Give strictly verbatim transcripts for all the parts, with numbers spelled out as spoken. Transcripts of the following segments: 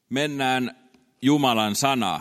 Mennään Jumalan sanaan.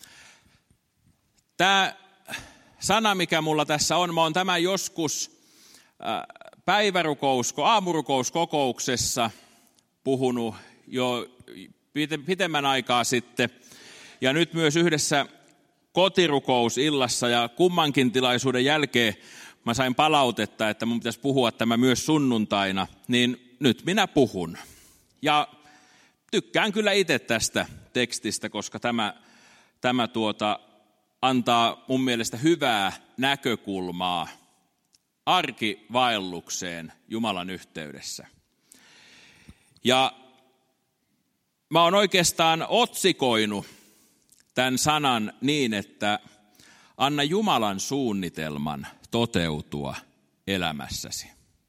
Tämä sana, mikä mulla tässä on, mä oon tämän joskus päivärukous, aamurukouskokouksessa puhunut jo pitemmän aikaa sitten. Ja nyt myös yhdessä kotirukousillassa ja kummankin tilaisuuden jälkeen mä sain palautetta, että mun pitäisi puhua tämä myös sunnuntaina, niin nyt minä puhun. Ja tykkään kyllä itse tästä tekstistä, koska tämä, tämä tuota, antaa mun mielestä hyvää näkökulmaa arkivaellukseen Jumalan yhteydessä. Ja mä oon oikeastaan otsikoinut tämän sanan niin, että anna Jumalan suunnitelman toteutua elämässäsi.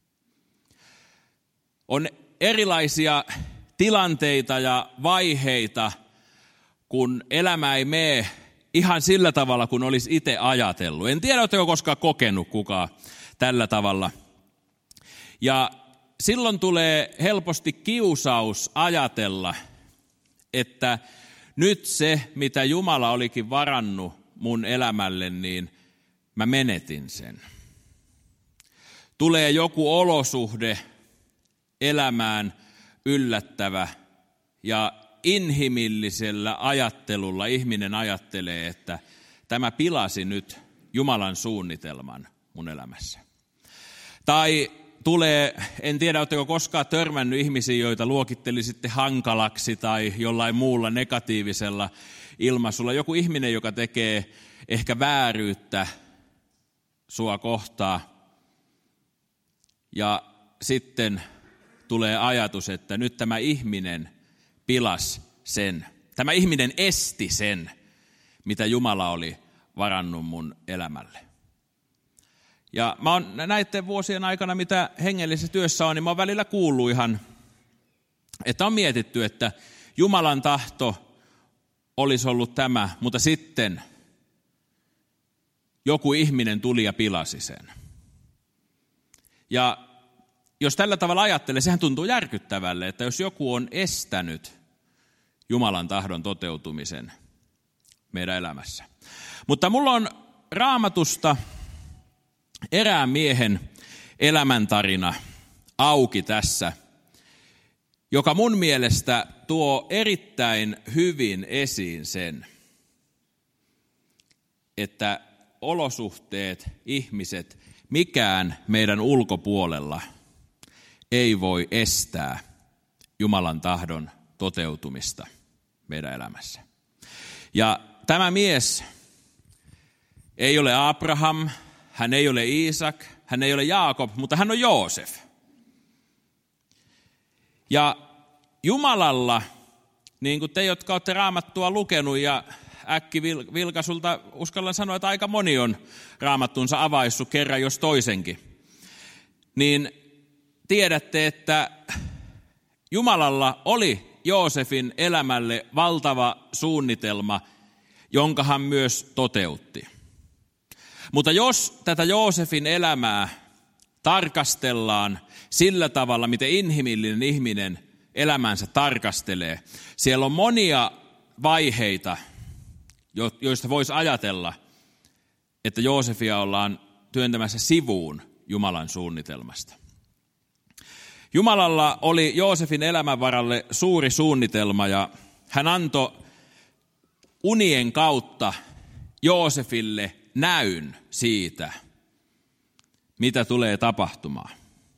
On erilaisia tilanteita ja vaiheita, kun elämä ei mene ihan sillä tavalla, kun olisi itse ajatellut. En tiedä, oletteko koskaan kokenut kukaan tällä tavalla. Ja silloin tulee helposti kiusaus ajatella, että nyt se, mitä Jumala olikin varannut mun elämälle, niin mä menetin sen. Tulee joku olosuhde elämään yllättävä ja inhimillisellä ajattelulla ihminen ajattelee, että tämä pilasi nyt Jumalan suunnitelman mun elämässä. Tai tulee, en tiedä, oletteko koskaan törmännyt ihmisiä, joita luokittelisitte hankalaksi tai jollain muulla negatiivisella ilmaisulla. Joku ihminen, joka tekee ehkä vääryyttä sua kohtaan ja sitten tulee ajatus, että nyt tämä ihminen pilas sen. Tämä ihminen esti sen, mitä Jumala oli varannut mun elämälle. Ja mä oon näiden vuosien aikana, mitä hengellisessä työssä on, niin mä oon välillä kuullut ihan, että on mietitty, että Jumalan tahto olisi ollut tämä, mutta sitten joku ihminen tuli ja pilasi sen. Ja jos tällä tavalla ajattelee, sehän tuntuu järkyttävälle, että jos joku on estänyt Jumalan tahdon toteutumisen meidän elämässä. Mutta mulla on Raamatusta erään miehen elämäntarina auki tässä, joka mun mielestä tuo erittäin hyvin esiin sen, että olosuhteet, ihmiset, mikään meidän ulkopuolella ei voi estää Jumalan tahdon toteutumista meidän elämässä. Ja tämä mies ei ole Abraham, hän ei ole Iisak, hän ei ole Jaakob, mutta hän on Joosef. Ja Jumalalla, niin kuin te, jotka olette Raamattua lukenut ja äkkivilkaisulta uskallan sanoa, että aika moni on Raamattunsa avaissut kerran jos toisenkin, niin tiedätte, että Jumalalla oli Joosefin elämälle valtava suunnitelma, jonka hän myös toteutti. Mutta jos tätä Joosefin elämää tarkastellaan sillä tavalla, miten inhimillinen ihminen elämänsä tarkastelee, siellä on monia vaiheita, joista voisi ajatella, että Joosefia ollaan työntämässä sivuun Jumalan suunnitelmasta. Jumalalla oli Joosefin elämän varalle suuri suunnitelma ja hän antoi unien kautta Joosefille näyn siitä, mitä tulee tapahtumaan.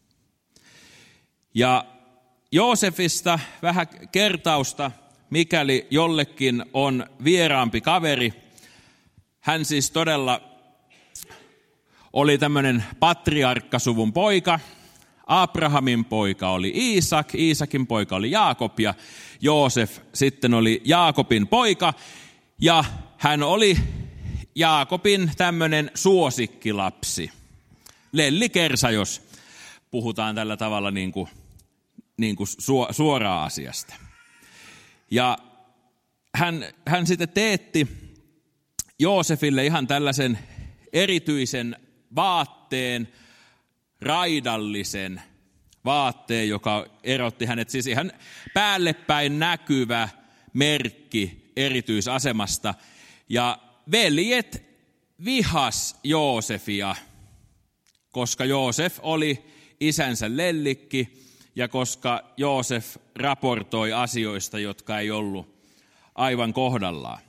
Ja Joosefista vähän kertausta, mikäli jollekin on vieraampi kaveri. Hän siis todella oli tämmöinen patriarkkasuvun poika. Abrahamin poika oli Iisak, Iisakin poika oli Jaakob ja Joosef sitten oli Jaakobin poika. Ja hän oli Jaakobin tämmöinen suosikkilapsi. Lellikersa, jos puhutaan tällä tavalla niin kuin, niin kuin suoraan asiasta. Ja hän, hän sitten teetti Joosefille ihan tällaisen erityisen vaatteen, raidallisen vaatteen, joka erotti hänet, siis ihan päällepäin näkyvä, merkki erityisasemasta. Ja veljet vihas Joosefia, koska Joosef oli isänsä lellikki ja koska Joosef raportoi asioista, jotka ei ollut aivan kohdallaan.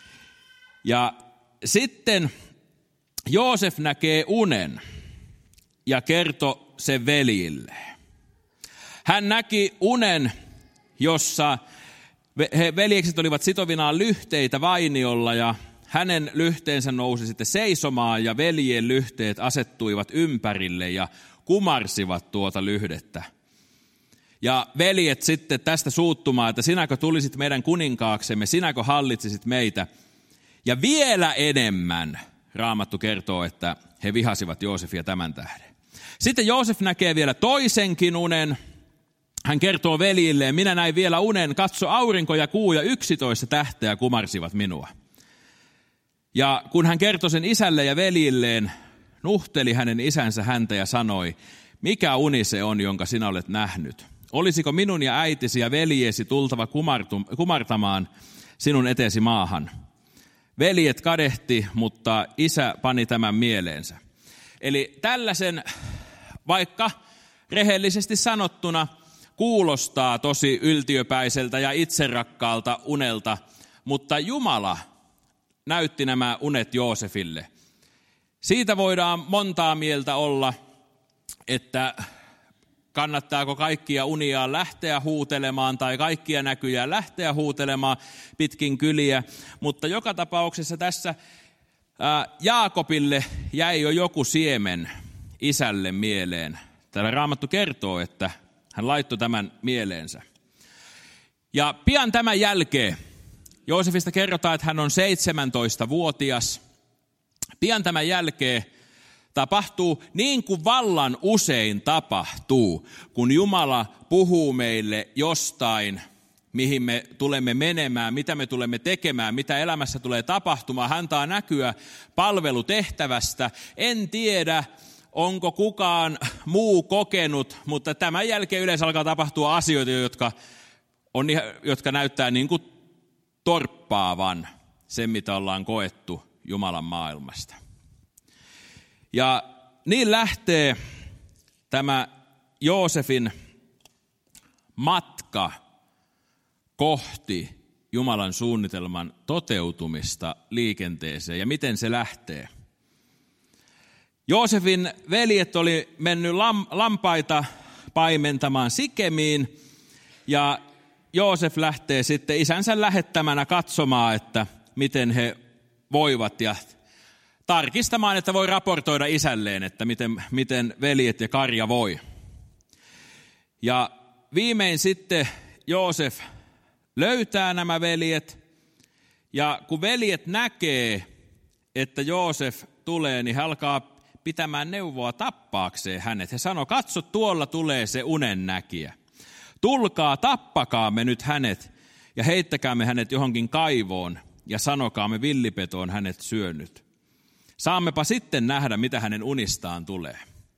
Ja sitten Joosef näkee unen ja kertoi sen veljille. Hän näki unen, jossa he veljekset olivat sitovinaan lyhteitä vainiolla ja hänen lyhteensä nousi sitten seisomaan ja veljien lyhteet asettuivat ympärille ja kumarsivat tuota lyhdettä. Ja veljet sitten tästä suuttumaan, että sinäkö tulisit meidän kuninkaaksemme, sinäkö hallitsisit meitä. Ja vielä enemmän Raamattu kertoo, että he vihasivat Joosefia tämän tähden. Sitten Joosef näkee vielä toisenkin unen. Hän kertoo veljilleen, minä näin vielä unen, katso aurinko ja kuu ja yksitoista tähteä kumarsivat minua. Ja kun hän kertoi sen isälle ja veljilleen, nuhteli hänen isänsä häntä ja sanoi, mikä uni se on, jonka sinä olet nähnyt? Olisiko minun ja äitisi ja veljesi tultava kumartamaan sinun eteesi maahan? Veljet kadehti, mutta isä pani tämän mieleensä. Eli tällaisen, vaikka rehellisesti sanottuna, kuulostaa tosi yltiöpäiseltä ja itserakkaalta unelta, mutta Jumala näytti nämä unet Joosefille. Siitä voidaan montaa mieltä olla, että kannattaako kaikkia uniaan lähteä huutelemaan tai kaikkia näkyjä lähteä huutelemaan pitkin kyliä, mutta joka tapauksessa tässä ää, Jaakobille jäi jo joku siemen isälle mieleen. Täällä Raamattu kertoo, että hän laittoi tämän mieleensä. Ja pian tämän jälkeen Joosefista kerrotaan, että hän on seitsemäntoistavuotias. Pian tämän jälkeen tapahtuu niin kuin vallan usein tapahtuu, kun Jumala puhuu meille jostain, mihin me tulemme menemään, mitä me tulemme tekemään, mitä elämässä tulee tapahtumaan. Hän antaa näkyä palvelutehtävästä. En tiedä, onko kukaan muu kokenut, mutta tämän jälkeen yleensä alkaa tapahtua asioita, jotka, on, jotka näyttää niin kuin torppaavan sen, mitä ollaan koettu Jumalan maailmasta. Ja niin lähtee tämä Joosefin matka kohti Jumalan suunnitelman toteutumista liikenteeseen. Ja miten se lähtee? Joosefin veljet oli mennyt lam, lampaita paimentamaan Sikemiin ja Joosef lähtee sitten isänsä lähettämänä katsomaan, että miten he voivat ja tarkistamaan, että voi raportoida isälleen, että miten, miten veljet ja karja voi. Ja viimein sitten Joosef löytää nämä veljet ja kun veljet näkee, että Joosef tulee, niin he alkaa pitämään neuvoa tappaakseen hänet. He sanoo, katso tuolla tulee se unennäkijä. Tulkaa, tappakaamme nyt hänet ja heittäkäämme hänet johonkin kaivoon ja sanokaamme villipeto on hänet syönyt. Saammepa sitten nähdä, mitä hänen unistaan tulee.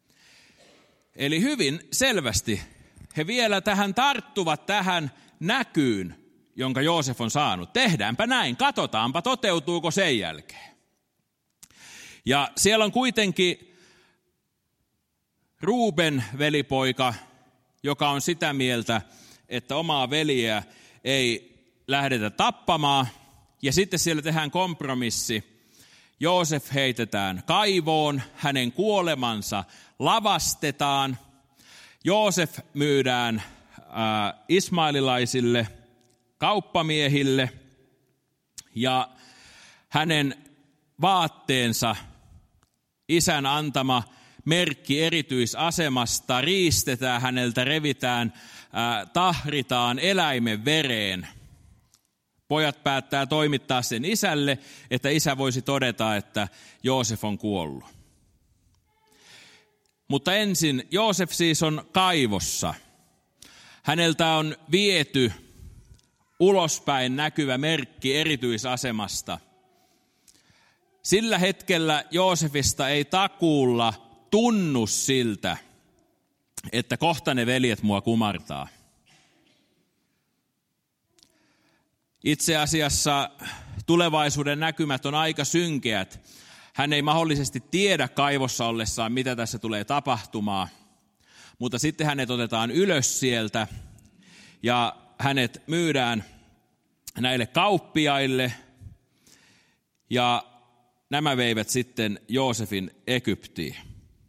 Eli hyvin selvästi he vielä tähän tarttuvat tähän näkyyn, jonka Joosef on saanut. Tehdäänpä näin, katsotaanpa toteutuuko sen jälkeen. Ja siellä on kuitenkin Ruuben velipoika, joka on sitä mieltä, että omaa veljeä ei lähdetä tappamaan. Ja sitten siellä tehdään kompromissi. Joosef heitetään kaivoon, hänen kuolemansa lavastetaan. Joosef myydään ää, ismaililaisille kauppamiehille ja hänen vaatteensa, isän antama merkki erityisasemasta, riistetään häneltä, revitään, ää, tahritaan eläimen vereen. Pojat päättää toimittaa sen isälle, että isä voisi todeta, että Joosef on kuollut. Mutta ensin Joosef siis on kaivossa. Häneltä on viety ulospäin näkyvä merkki erityisasemasta. Sillä hetkellä Joosefista ei takuulla tunnu siltä, että kohta ne veljet mua kumartaa. Itse asiassa tulevaisuuden näkymät on aika synkeät. Hän ei mahdollisesti tiedä kaivossa ollessaan, mitä tässä tulee tapahtumaan, mutta sitten hänet otetaan ylös sieltä ja hänet myydään näille kauppiaille ja nämä veivät sitten Joosefin Egyptiin.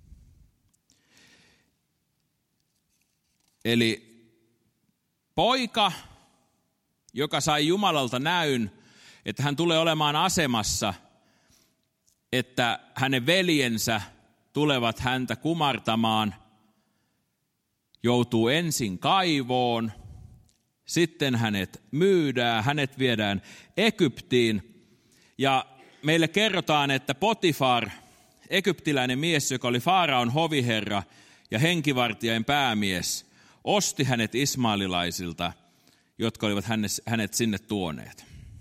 Eli poika, joka sai Jumalalta näyn, että hän tulee olemaan asemassa, että hänen veljensä tulevat häntä kumartamaan, joutuu ensin kaivoon, sitten hänet myydään, hänet viedään Egyptiin. Ja meille kerrotaan, että Potifar, egyptiläinen mies, joka oli Faaraon hoviherra ja henkivartijain päämies, osti hänet ismaililaisilta, jotka olivat hänet sinne tuoneet.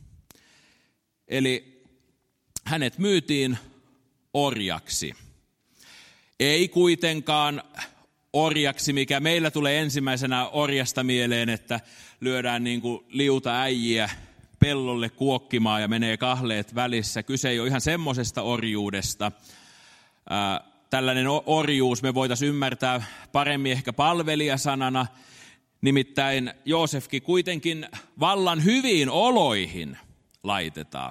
Eli hänet myytiin orjaksi. Ei kuitenkaan orjaksi, mikä meillä tulee ensimmäisenä orjasta mieleen, että lyödään niin kuin liuta äijiä pellolle kuokkimaan ja menee kahleet välissä. Kyse ei ole ihan semmoisesta orjuudesta. Tällainen orjuus me voitaisiin ymmärtää paremmin ehkä palvelijasanana. Nimittäin Joosefkin kuitenkin vallan hyviin oloihin laitetaan.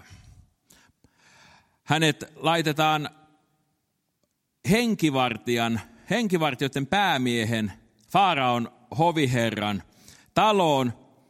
Hänet laitetaan henkivartijan, henkivartijoiden päämiehen, Faaraon hoviherran taloon.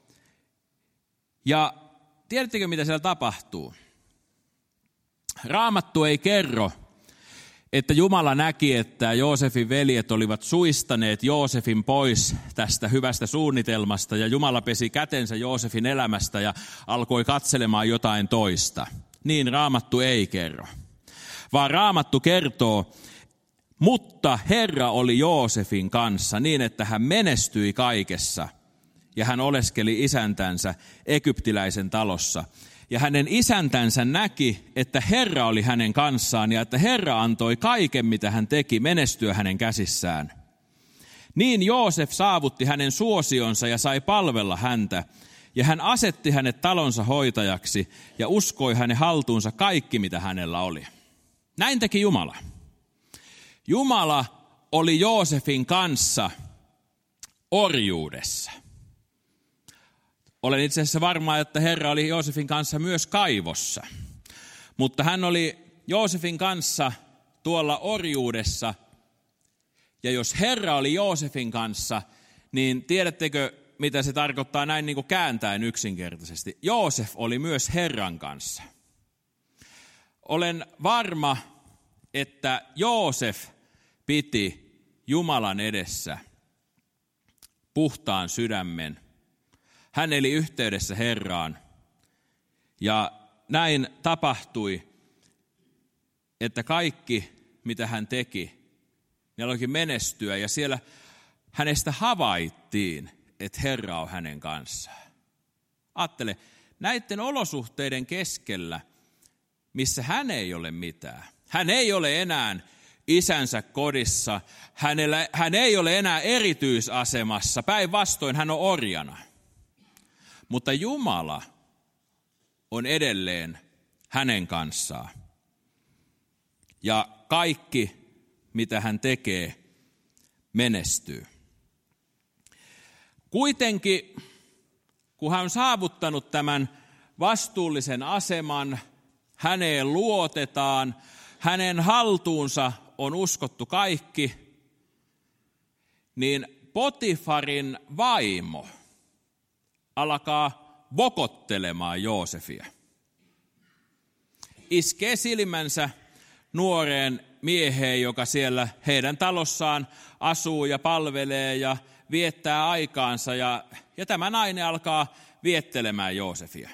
Ja tiedättekö, mitä siellä tapahtuu? Raamattu ei kerro, että Jumala näki, että Joosefin veljet olivat suistaneet Joosefin pois tästä hyvästä suunnitelmasta ja Jumala pesi kätensä Joosefin elämästä ja alkoi katselemaan jotain toista. Niin Raamattu ei kerro, vaan Raamattu kertoo, mutta Herra oli Joosefin kanssa niin, että hän menestyi kaikessa ja hän oleskeli isäntänsä egyptiläisen talossa. Ja hänen isäntänsä näki, että Herra oli hänen kanssaan ja että Herra antoi kaiken, mitä hän teki, menestyä hänen käsissään. Niin Joosef saavutti hänen suosionsa ja sai palvella häntä. Ja hän asetti hänet talonsa hoitajaksi ja uskoi hänen haltuunsa kaikki, mitä hänellä oli. Näin teki Jumala. Jumala oli Joosefin kanssa orjuudessa. Olen itse asiassa varma, että Herra oli Joosefin kanssa myös kaivossa. Mutta hän oli Joosefin kanssa tuolla orjuudessa. Ja jos Herra oli Joosefin kanssa, niin tiedättekö, mitä se tarkoittaa näin niin kuin kääntäen yksinkertaisesti? Joosef oli myös Herran kanssa. Olen varma, että Joosef piti Jumalan edessä puhtaan sydämen. Hän eli yhteydessä Herraan. Ja näin tapahtui, että kaikki, mitä hän teki, ne alkoi menestyä. Ja siellä hänestä havaittiin, että Herra on hänen kanssaan. Ajattele, näiden olosuhteiden keskellä, missä hän ei ole mitään. Hän ei ole enää isänsä kodissa. Hänellä, hän ei ole enää erityisasemassa. Päinvastoin hän on orjana. Mutta Jumala on edelleen hänen kanssaan. Ja kaikki, mitä hän tekee, menestyy. Kuitenkin, kun hän on saavuttanut tämän vastuullisen aseman, häneen luotetaan, hänen haltuunsa on uskottu kaikki, niin Potifarin vaimo alkaa vokottelemaan Joosefia. Iskee silmänsä nuoreen mieheen, joka siellä heidän talossaan asuu ja palvelee ja viettää aikaansa. Ja, ja tämä nainen alkaa viettelemään Joosefia.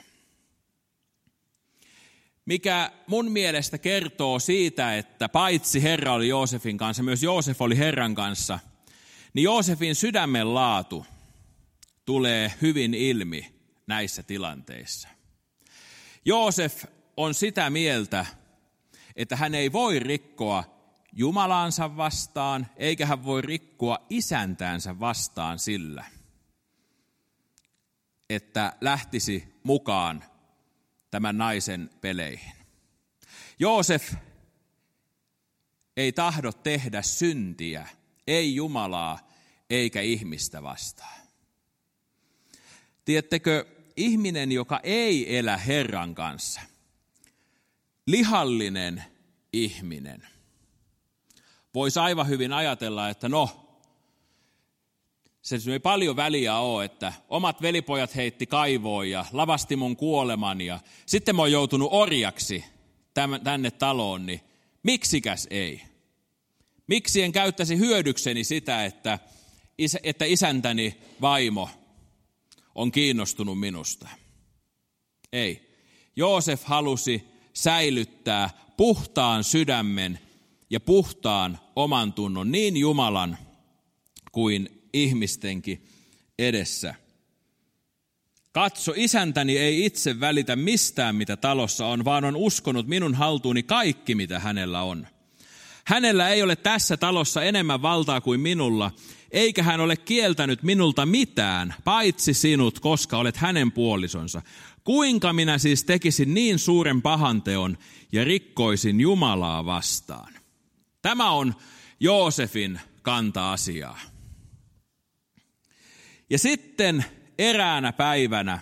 Mikä mun mielestä kertoo siitä, että paitsi Herra oli Joosefin kanssa, myös Joosef oli Herran kanssa, niin Joosefin sydämen laatu tulee hyvin ilmi näissä tilanteissa. Joosef on sitä mieltä, että hän ei voi rikkoa Jumalaansa vastaan, eikä hän voi rikkoa isäntäänsä vastaan sillä, että lähtisi mukaan tämän naisen peleihin. Joosef ei tahdo tehdä syntiä, ei Jumalaa eikä ihmistä vastaan. Tiedättekö, ihminen, joka ei elä Herran kanssa, lihallinen ihminen, voisi aivan hyvin ajatella, että no, se ei paljon väliä ole, että omat velipojat heitti kaivoon ja lavasti mun kuoleman ja sitten mä oon joutunut orjaksi tänne taloon, niin miksikäs ei? Miksi en käyttäisi hyödykseni sitä, että, isä, että isäntäni vaimo on kiinnostunut minusta? Ei. Joosef halusi säilyttää puhtaan sydämen ja puhtaan oman tunnon niin Jumalan kuin ihmistenkin edessä. Katso, isäntäni ei itse välitä mistään, mitä talossa on, vaan on uskonut minun haltuuni kaikki, mitä hänellä on. Hänellä ei ole tässä talossa enemmän valtaa kuin minulla, eikä hän ole kieltänyt minulta mitään, paitsi sinut, koska olet hänen puolisonsa. Kuinka minä siis tekisin niin suuren pahanteon ja rikkoisin Jumalaa vastaan? Tämä on Joosefin kanta asiaa. Ja sitten eräänä päivänä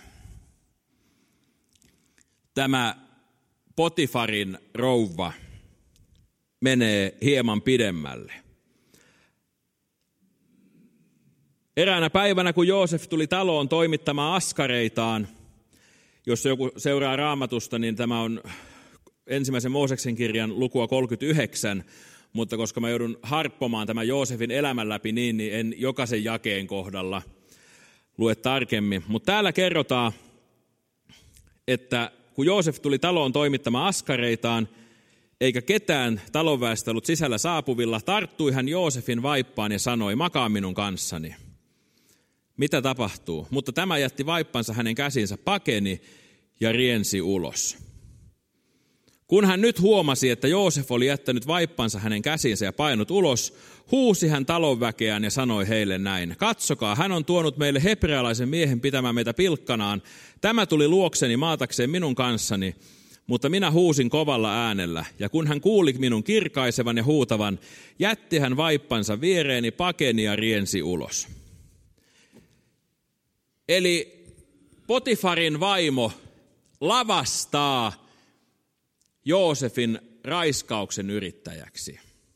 tämä Potifarin rouva menee hieman pidemmälle. Eräänä päivänä, kun Joosef tuli taloon toimittamaan askareitaan, jos joku seuraa Raamatusta, niin tämä on ensimmäisen Mooseksen kirjan lukua kolmekymmentäyhdeksän, mutta koska mä joudun harppomaan tämän Joosefin elämän läpi niin, niin en jokaisen jakeen kohdalla lue tarkemmin. Mutta täällä kerrotaan, että kun Joosef tuli taloon toimittamaan askareitaan, eikä ketään talonväestä ollut sisällä saapuvilla, tarttui hän Joosefin vaippaan ja sanoi, makaa minun kanssani. Mitä tapahtuu? Mutta tämä jätti vaippansa hänen käsiinsä, pakeni ja riensi ulos. Kun hän nyt huomasi, että Joosef oli jättänyt vaippansa hänen käsiinsä ja painut ulos, huusi hän talonväkeään ja sanoi heille näin, katsokaa, hän on tuonut meille hebrealaisen miehen pitämään meitä pilkkanaan. Tämä tuli luokseni maatakseen minun kanssani, mutta minä huusin kovalla äänellä, ja kun hän kuuli minun kirkaisevan ja huutavan, jätti hän vaippansa viereeni, pakeni ja riensi ulos. Eli Potifarin vaimo lavastaa Joosefin raiskauksen yrittäjäksi.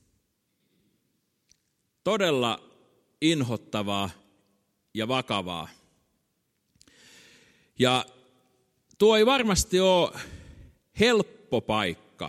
Todella inhottavaa ja vakavaa. Ja tuo ei varmasti ole helppo paikka.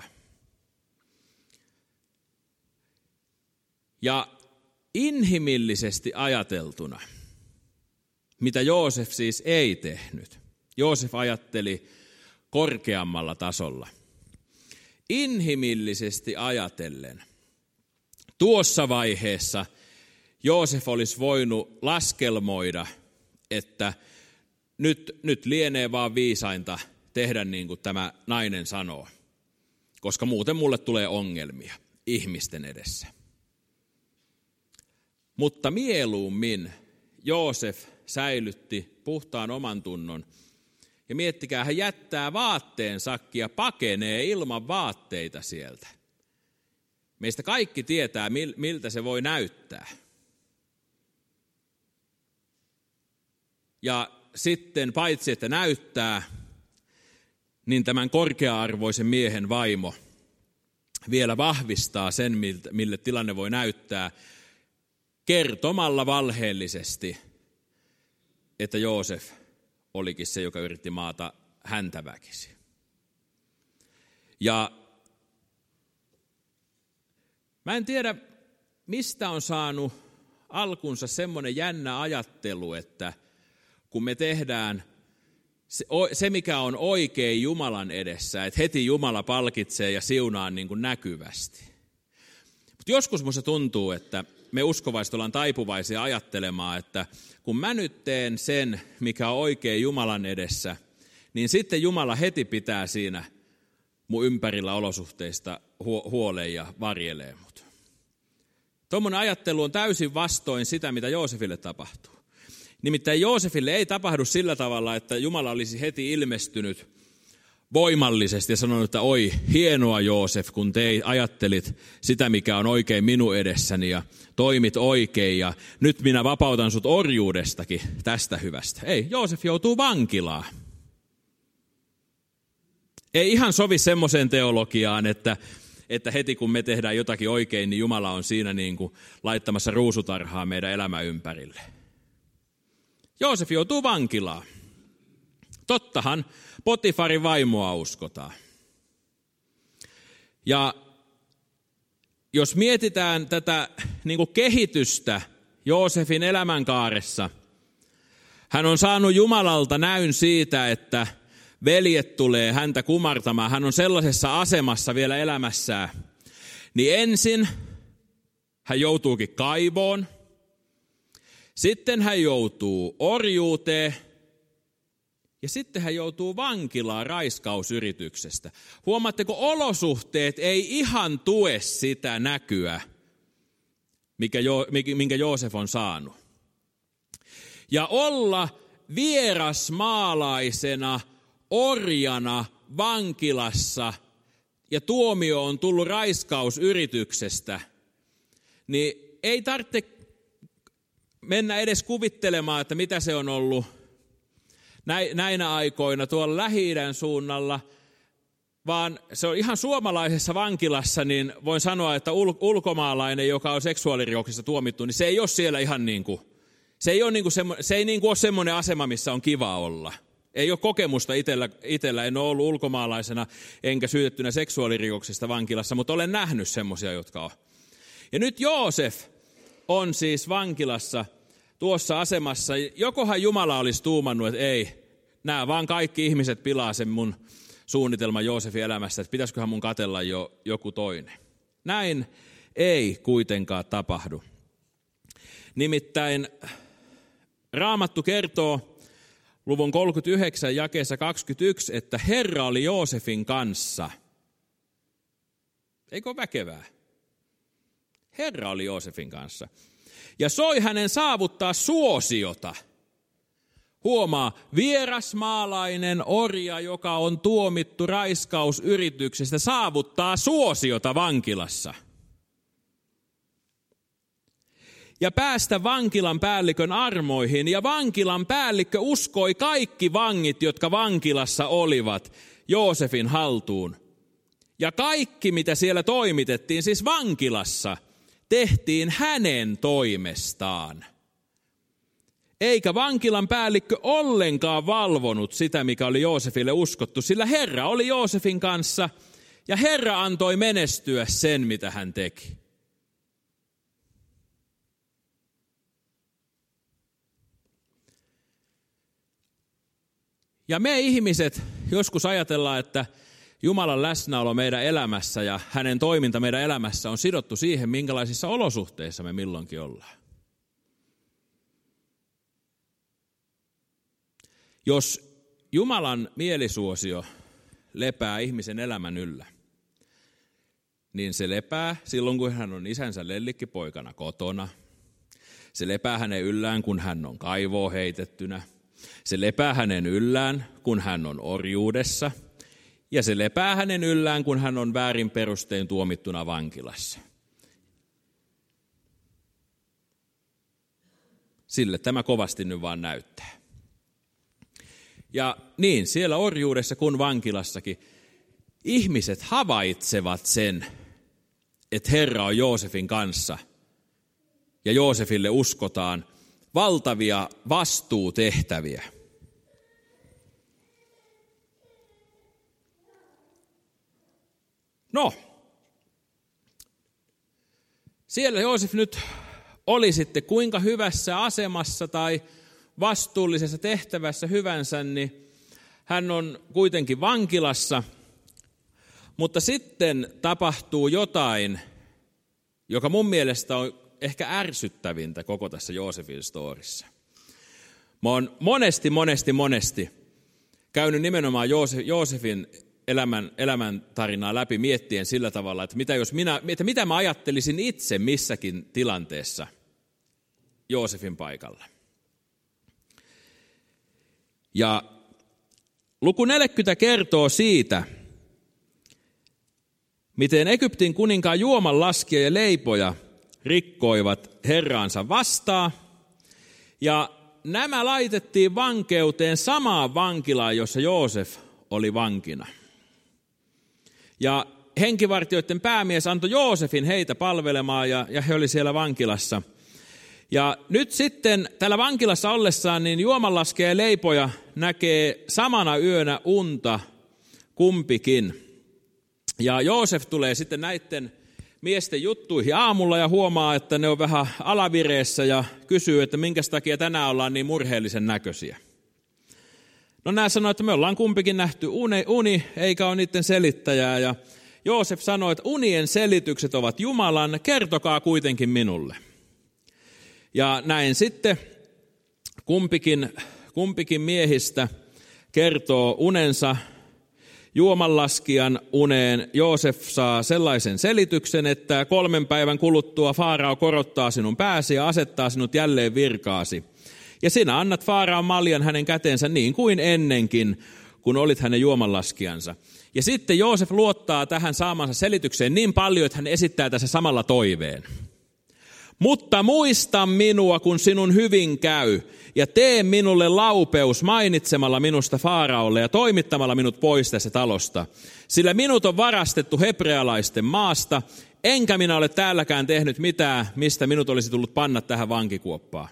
Ja inhimillisesti ajateltuna, mitä Joosef siis ei tehnyt. Joosef ajatteli korkeammalla tasolla. Inhimillisesti ajatellen, tuossa vaiheessa Joosef olisi voinut laskelmoida, että nyt, nyt lienee vaan viisainta tehdä niin kuin tämä nainen sanoo, koska muuten mulle tulee ongelmia ihmisten edessä. Mutta mieluummin Joosef säilytti puhtaan oman tunnon. Ja miettikää, hän jättää vaatteensakin ja pakenee ilman vaatteita sieltä. Meistä kaikki tietää, miltä se voi näyttää. Ja sitten paitsi, että näyttää, niin tämän korkea-arvoisen miehen vaimo vielä vahvistaa sen, mille tilanne voi näyttää, kertomalla valheellisesti, että Joosef olikin se, joka yritti maata häntä väkisin. Ja mä en tiedä, mistä on saanut alkunsa semmoinen jännä ajattelu, että kun me tehdään se, se mikä on oikein Jumalan edessä, että heti Jumala palkitsee ja siunaa niin kuin näkyvästi. Mutta joskus musta tuntuu, että me uskovaiset ollaan taipuvaisia ajattelemaan, että kun mä nyt teen sen, mikä on oikein Jumalan edessä, niin sitten Jumala heti pitää siinä mun ympärillä olosuhteista huoleen ja varjelee mut. Tuommoinen ajattelu on täysin vastoin sitä, mitä Joosefille tapahtuu. Nimittäin Joosefille ei tapahdu sillä tavalla, että Jumala olisi heti ilmestynyt voimallisesti ja sanonut, että oi, hienoa Joosef, kun te ajattelit sitä, mikä on oikein minun edessäni ja toimit oikein ja nyt minä vapautan sut orjuudestakin tästä hyvästä. Ei, Joosef joutuu vankilaan. Ei ihan sovi semmoiseen teologiaan, että, että heti kun me tehdään jotakin oikein, niin Jumala on siinä niin kuin laittamassa ruusutarhaa meidän elämän ympärille. Joosef joutuu vankilaan. Tottahan Potifarin vaimoa uskotaan. Ja jos mietitään tätä niin kuin kehitystä Joosefin elämänkaaressa, hän on saanut Jumalalta näyn siitä, että veljet tulee häntä kumartamaan. Hän on sellaisessa asemassa vielä elämässään. Niin ensin hän joutuukin kaivoon. Sitten hän joutuu orjuuteen. Ja sitten hän joutuu vankilaan raiskausyrityksestä. Huomaatteko, olosuhteet ei ihan tue sitä näkyä, mikä jo, minkä Joosef on saanut. Ja olla vierasmaalaisena, orjana, vankilassa ja tuomio on tullut raiskausyrityksestä, niin ei tarvitse mennä edes kuvittelemaan, että mitä se on ollut näinä aikoina tuolla Lähi-idän suunnalla, vaan se on ihan suomalaisessa vankilassa, niin voin sanoa, että ul- ulkomaalainen, joka on seksuaalirikoksista tuomittu, niin se ei ole siellä ihan niin kuin, se ei ole, niin kuin semmo, se ei niin kuin ole semmoinen asema, missä on kiva olla. Ei ole kokemusta itsellä, itsellä, en ole ollut ulkomaalaisena enkä syytettynä seksuaalirikoksista vankilassa, mutta olen nähnyt semmoisia, jotka on. Ja nyt Joosef on siis vankilassa tuossa asemassa. Jokohan Jumala olisi tuumannut, että ei, nämä vaan kaikki ihmiset pilaa sen mun suunnitelman Joosefin elämästä, että pitäisiköhän mun katella jo joku toinen. Näin ei kuitenkaan tapahdu. Nimittäin Raamattu kertoo luvun kolmekymmentäyhdeksän jakeessa kaksikymmentäyksi, että Herra oli Joosefin kanssa. Eikö ole väkevää? Herra oli Joosefin kanssa. Ja soi hänen saavuttaa suosiota. Huomaa, vierasmaalainen orja, joka on tuomittu raiskausyrityksestä, saavuttaa suosiota vankilassa. Ja päästä vankilan päällikön armoihin. Ja vankilan päällikkö uskoi kaikki vangit, jotka vankilassa olivat, Joosefin haltuun. Ja kaikki, mitä siellä toimitettiin, siis vankilassa, tehtiin hänen toimestaan. Eikä vankilan päällikkö ollenkaan valvonut sitä, mikä oli Joosefille uskottu, sillä Herra oli Joosefin kanssa ja Herra antoi menestyä sen, mitä hän teki. Ja me ihmiset joskus ajatellaan, että Jumalan läsnäolo meidän elämässä ja hänen toiminta meidän elämässä on sidottu siihen, minkälaisissa olosuhteissa me milloinkin ollaan. Jos Jumalan mielisuosio lepää ihmisen elämän yllä, niin se lepää silloin, kun hän on isänsä lellikkipoikana kotona. Se lepää hänen yllään, kun hän on kaivoon heitettynä. Se lepää hänen yllään, kun hän on orjuudessa. Ja se lepää hänen yllään, kun hän on väärin perustein tuomittuna vankilassa. Sille tämä kovasti nyt vaan näyttää. Ja niin, siellä orjuudessa kuin vankilassakin ihmiset havaitsevat sen, että Herra on Joosefin kanssa. Ja Joosefille uskotaan valtavia vastuutehtäviä. No, siellä Joosef nyt oli sitten kuinka hyvässä asemassa tai vastuullisessa tehtävässä hyvänsä, niin hän on kuitenkin vankilassa, mutta sitten tapahtuu jotain, joka mun mielestä on ehkä ärsyttävintä koko tässä Joosefin storissa. Mä oon monesti, monesti, monesti käynyt nimenomaan Joosefin elämän, elämäntarinaa läpi miettien sillä tavalla, että mitä, jos minä, että mitä mä ajattelisin itse missäkin tilanteessa Joosefin paikalla. Ja luku neljäkymmentä kertoo siitä, miten Egyptin kuninkaan juomanlaskija ja leipoja rikkoivat herraansa vastaan. Ja nämä laitettiin vankeuteen samaan vankilaan, jossa Joosef oli vankina. Ja henkivartijoiden päämies antoi Joosefin heitä palvelemaan ja, ja he oli siellä vankilassa. Ja nyt sitten tällä vankilassa ollessaan niin juomanlaskija ja leipoja näkee samana yönä unta kumpikin. Ja Joosef tulee sitten näiden miesten juttuihin aamulla ja huomaa, että ne on vähän alavireessä ja kysyy, että minkä takia tänään ollaan niin murheellisen näköisiä. No nämä sanoo, että me ollaan kumpikin nähty uni, uni eikä ole niiden selittäjää. Ja Joosef sanoi, että unien selitykset ovat Jumalan, kertokaa kuitenkin minulle. Ja näin sitten kumpikin, kumpikin miehistä kertoo unensa. Juomanlaskijan uneen Joosef saa sellaisen selityksen, että kolmen päivän kuluttua Faarao korottaa sinun pääsi ja asettaa sinut jälleen virkaasi. Ja sinä annat Faaraon maljan hänen käteensä niin kuin ennenkin, kun olit hänen juomanlaskijansa. Ja sitten Joosef luottaa tähän saamansa selitykseen niin paljon, että hän esittää tässä samalla toiveen. Mutta muista minua, kun sinun hyvin käy, ja tee minulle laupeus mainitsemalla minusta Faaraolle ja toimittamalla minut pois tästä talosta. Sillä minut on varastettu hebrealaisten maasta, enkä minä ole täälläkään tehnyt mitään, mistä minut olisi tullut panna tähän vankikuoppaan.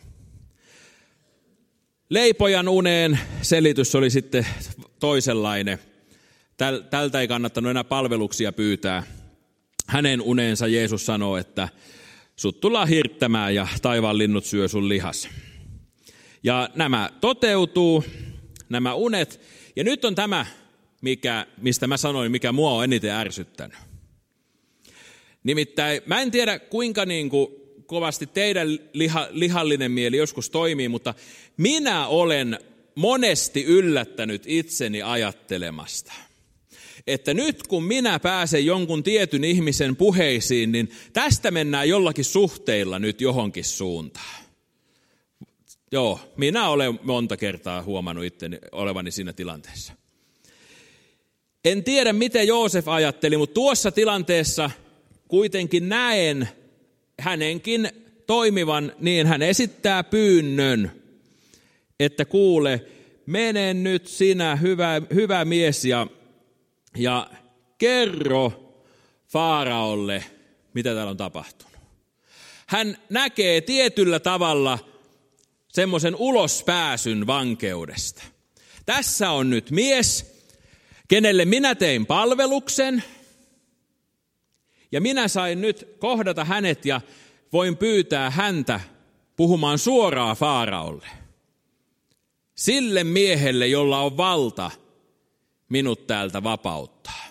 Leipojan uneen selitys oli sitten toisenlainen. Tältä ei kannattanut enää palveluksia pyytää. Hänen uneensa Jeesus sanoo, että sut tullaan hirttämään ja taivaan linnut syö sun lihas. Ja nämä toteutuu, nämä unet. Ja nyt on tämä, mikä, mistä mä sanoin, mikä mua on eniten ärsyttänyt. Nimittäin mä en tiedä kuinka niin kuin kovasti teidän liha, lihallinen mieli joskus toimii, mutta minä olen monesti yllättänyt itseni ajattelemasta, että nyt kun minä pääsen jonkun tietyn ihmisen puheisiin, niin tästä mennään jollakin suhteilla nyt johonkin suuntaan. Joo, minä olen monta kertaa huomannut itteni olevani siinä tilanteessa. En tiedä, miten Joosef ajatteli, mutta tuossa tilanteessa kuitenkin näen hänenkin toimivan, niin hän esittää pyynnön, että kuule, mene nyt sinä hyvä, hyvä mies ja, ja kerro Faaraolle, mitä täällä on tapahtunut. Hän näkee tietyllä tavalla semmoisen ulospääsyn vankeudesta. Tässä on nyt mies, kenelle minä tein palveluksen, ja minä sain nyt kohdata hänet ja voin pyytää häntä puhumaan suoraan Faaraolle. Sille miehelle, jolla on valta minut täältä vapauttaa.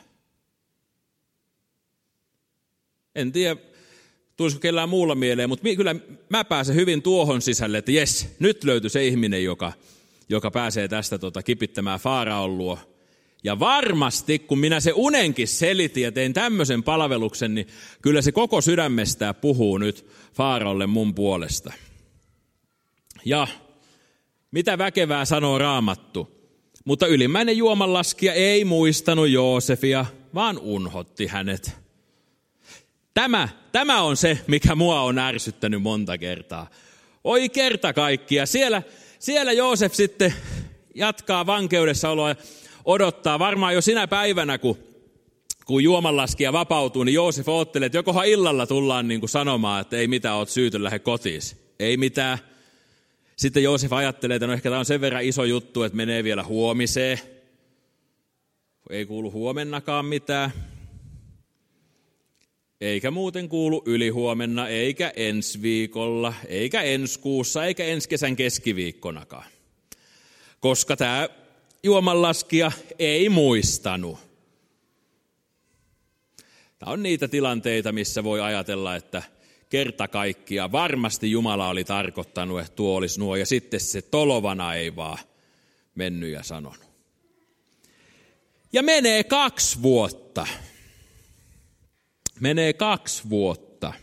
En tiedä, tulisiko kellään muulla mieleen, mutta kyllä mä pääsen hyvin tuohon sisälle, että jes, nyt löytyi se ihminen, joka, joka pääsee tästä tota, kipittämään Faaraon luo. Ja varmasti, kun minä se unenkin selitin ja tein tämmöisen palveluksen, niin kyllä se koko sydämestään puhuu nyt Faaraolle mun puolesta. Ja mitä väkevää sanoo Raamattu, mutta ylimmäinen juomanlaskija ei muistanut Joosefia, vaan unhotti hänet. Tämä, tämä on se, mikä mua on ärsyttänyt monta kertaa. Oi kerta kaikkia. Siellä, siellä Joosef sitten jatkaa vankeudessaoloa ja odottaa varmaan jo sinä päivänä, kun, kun juomanlaskija vapautuu, niin Joosef odottelee, että jokohan illalla tullaan niin kuin sanomaan, että ei mitään, oot syytön, lähde kotiin. Ei mitään. Sitten Joosef ajattelee, että no ehkä tämä on sen verran iso juttu, että menee vielä huomiseen. Ei kuulu huomennakaan mitään. Eikä muuten kuulu ylihuomenna, eikä ensi viikolla, eikä ensi kuussa, eikä ensi kesän keskiviikkonakaan. Koska tämä juomanlaskija ei muistanut. Tämä on niitä tilanteita, missä voi ajatella, että kerta kaikkiaan varmasti Jumala oli tarkoittanut, että tuo olisi nuo, ja sitten se tolovana ei vaan mennyt ja sanonut. Ja menee kaksi vuotta. Menee kaksi vuotta.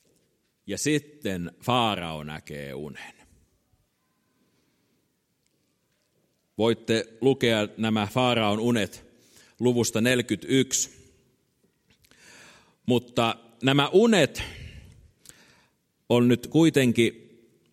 Ja sitten Faarao näkee unen. Voitte lukea nämä Faaraon unet luvusta neljäkymmentäyksi. Mutta nämä unet on nyt kuitenkin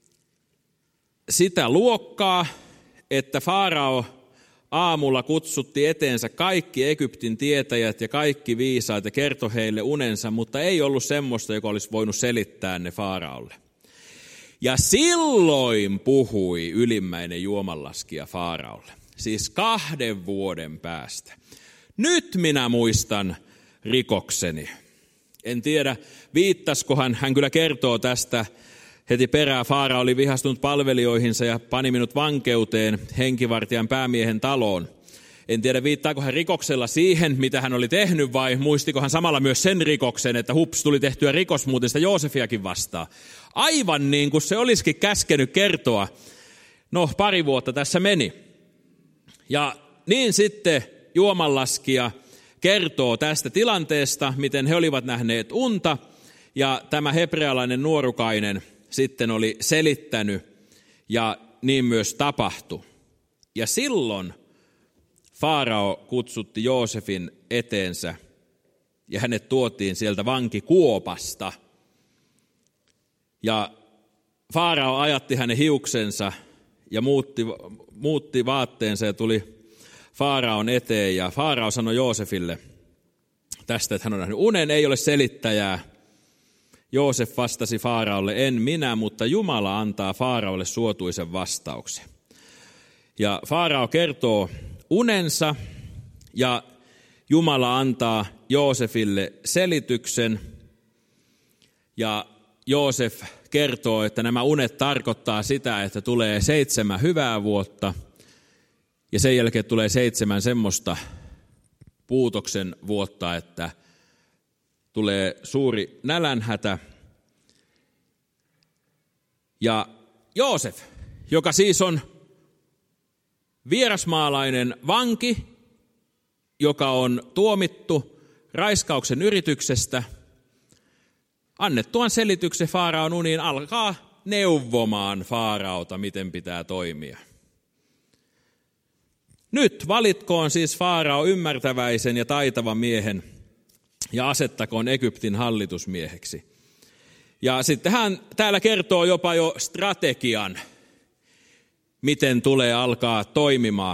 sitä luokkaa, että Faarao aamulla kutsutti eteensä kaikki Egyptin tietäjät ja kaikki viisaat ja kertoi heille unensa, mutta ei ollut semmoista, joka olisi voinut selittää ne Faaraolle. Ja silloin puhui ylimmäinen juomanlaskija Faaraolle, siis kahden vuoden päästä. Nyt minä muistan rikokseni. En tiedä, viittaskohan, hän kyllä kertoo tästä heti perään. Faarao oli vihastunut palvelijoihinsa ja pani minut vankeuteen henkivartijan päämiehen taloon. En tiedä, viittaako hän rikoksella siihen, mitä hän oli tehnyt, vai muistiko hän samalla myös sen rikoksen, että hups, tuli tehtyä rikos muuten sitä Joosefiakin vastaan. Aivan niin kuin se olisikin käskenyt kertoa. No, pari vuotta tässä meni. Ja niin sitten juomanlaskija kertoo tästä tilanteesta, miten he olivat nähneet unta, ja tämä hebrealainen nuorukainen sitten oli selittänyt, ja niin myös tapahtui. Ja silloin Faarao kutsutti Joosefin eteensä, ja hänet tuotiin sieltä vankikuopasta. Ja Faarao ajatti hänen hiuksensa ja muutti, muutti vaatteensa ja tuli Faaraon eteen. Ja Faarao sanoi Joosefille tästä, että hän on nähnyt unen, ei ole selittäjää. Joosef vastasi Faaraolle, en minä, mutta Jumala antaa Faaraolle suotuisen vastauksen. Ja Faarao kertoo unensa ja Jumala antaa Joosefille selityksen. Ja Joosef kertoo, että nämä unet tarkoittaa sitä, että tulee seitsemän hyvää vuotta ja sen jälkeen tulee seitsemän semmoista puutoksen vuotta, että tulee suuri nälänhätä. Ja Joosef, joka siis on vierasmaalainen vanki, joka on tuomittu raiskauksen yrityksestä, annettuaan selityksen Faaraon uniin alkaa neuvomaan Faaraota, miten pitää toimia. Nyt valitkoon siis Faarao ymmärtäväisen ja taitavan miehen ja asettakoon Egyptin hallitusmieheksi. Ja sitten hän täällä kertoo jopa jo strategian, miten tulee alkaa toimimaan.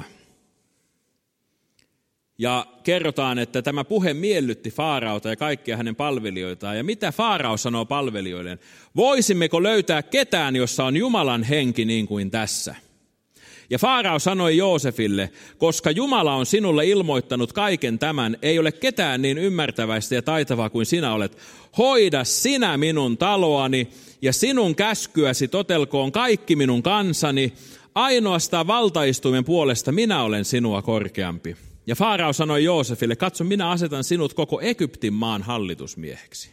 Ja kerrotaan, että tämä puhe miellytti Faaraota ja kaikkia hänen palvelijoitaan. Ja mitä Faarao sanoo palvelijoilleen? Voisimmeko löytää ketään, jossa on Jumalan henki niin kuin tässä? Ja Faarao sanoi Joosefille, koska Jumala on sinulle ilmoittanut kaiken tämän, ei ole ketään niin ymmärtäväistä ja taitavaa kuin sinä olet. Hoida sinä minun taloani ja sinun käskyäsi totelkoon kaikki minun kansani. Ainoastaan valtaistuimen puolesta minä olen sinua korkeampi. Ja Faarao sanoi Joosefille, katso, minä asetan sinut koko Egyptin maan hallitusmieheksi.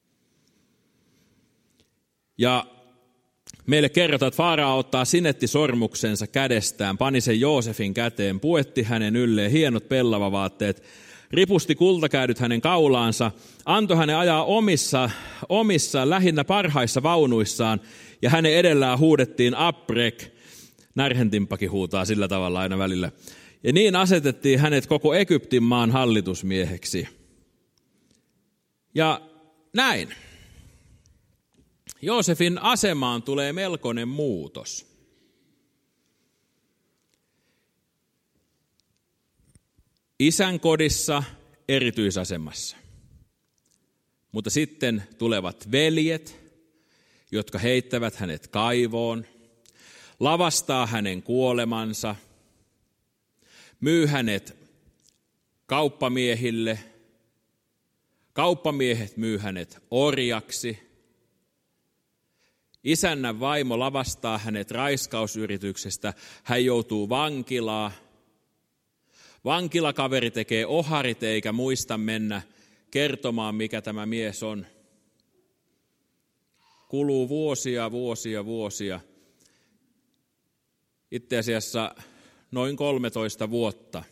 Ja meille kerrotaan, että Faarao ottaa sinettisormuksensa kädestään, pani sen Joosefin käteen, puetti hänen ylleen hienot pellavavaatteet, ripusti kultakäydyt hänen kaulaansa, antoi hänen ajaa omissa, omissa lähinnä parhaissa vaunuissaan, ja hänen edellään huudettiin Abrek, närhentimpakin huutaa sillä tavalla aina välillä. Ja niin asetettiin hänet koko Egyptin maan hallitusmieheksi. Ja näin. Joosefin asemaan tulee melkoinen muutos. Isän kodissa erityisasemassa. Mutta sitten tulevat veljet, jotka heittävät hänet kaivoon, lavastaa hänen kuolemansa, myy hänet kauppamiehille, kauppamiehet myy hänet orjaksi, isännän vaimo lavastaa hänet raiskausyrityksestä, hän joutuu vankilaan, vankilakaveri tekee oharit eikä muista mennä kertomaan, mikä tämä mies on. Kuluu vuosia, vuosia, vuosia. Itse asiassa noin kolmetoista vuotta,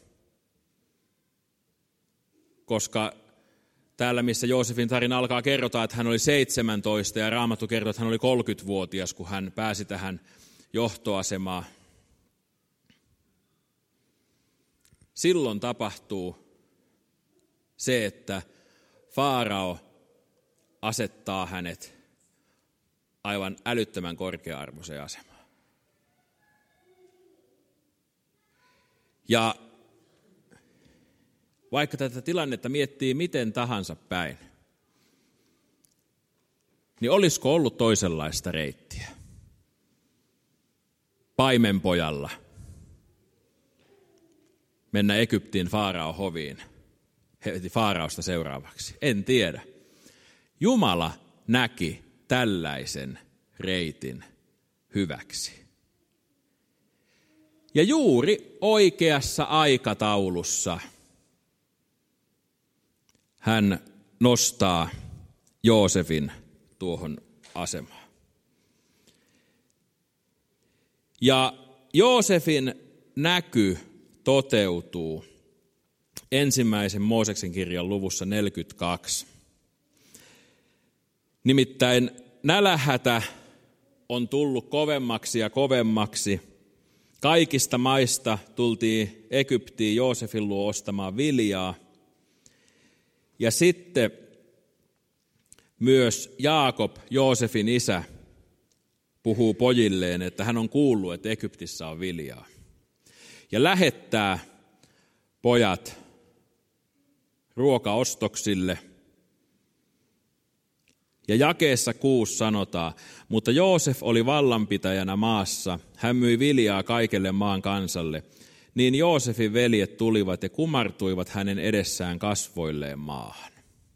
koska täällä, missä Joosefin tarina alkaa, kerrotaan, että hän oli seitsemäntoista ja Raamattu kertoo, että hän oli kolmekymmentävuotias, kun hän pääsi tähän johtoasemaan. silloin tapahtuu se, että Faarao asettaa hänet aivan älyttömän korkea-arvoiseen asemaan. Ja vaikka tätä tilannetta miettii miten tahansa päin, niin olisiko ollut toisenlaista reittiä? Paimenpojalla mennä Egyptin Faaraon hoviin, heti Faaraosta seuraavaksi. En tiedä. Jumala näki tällaisen reitin hyväksi. Ja juuri oikeassa aikataulussa hän nostaa Joosefin tuohon asemaan. Ja Joosefin näky toteutuu ensimmäisen Mooseksen kirjan luvussa neljäkymmentäkaksi. Nimittäin nälähätä on tullut kovemmaksi ja kovemmaksi. Kaikista maista tultiin Egyptiin Joosefin luo ostamaan viljaa. Ja sitten myös Jaakob, Joosefin isä, puhuu pojilleen, että hän on kuullut, että Egyptissä on viljaa. Ja lähettää pojat ruokaostoksille. Ja jakeessa kuusi sanotaan, mutta Joosef oli vallanpitäjänä maassa, hän myi viljaa kaikelle maan kansalle. Niin Joosefin veljet tulivat ja kumartuivat hänen edessään kasvoilleen maahan.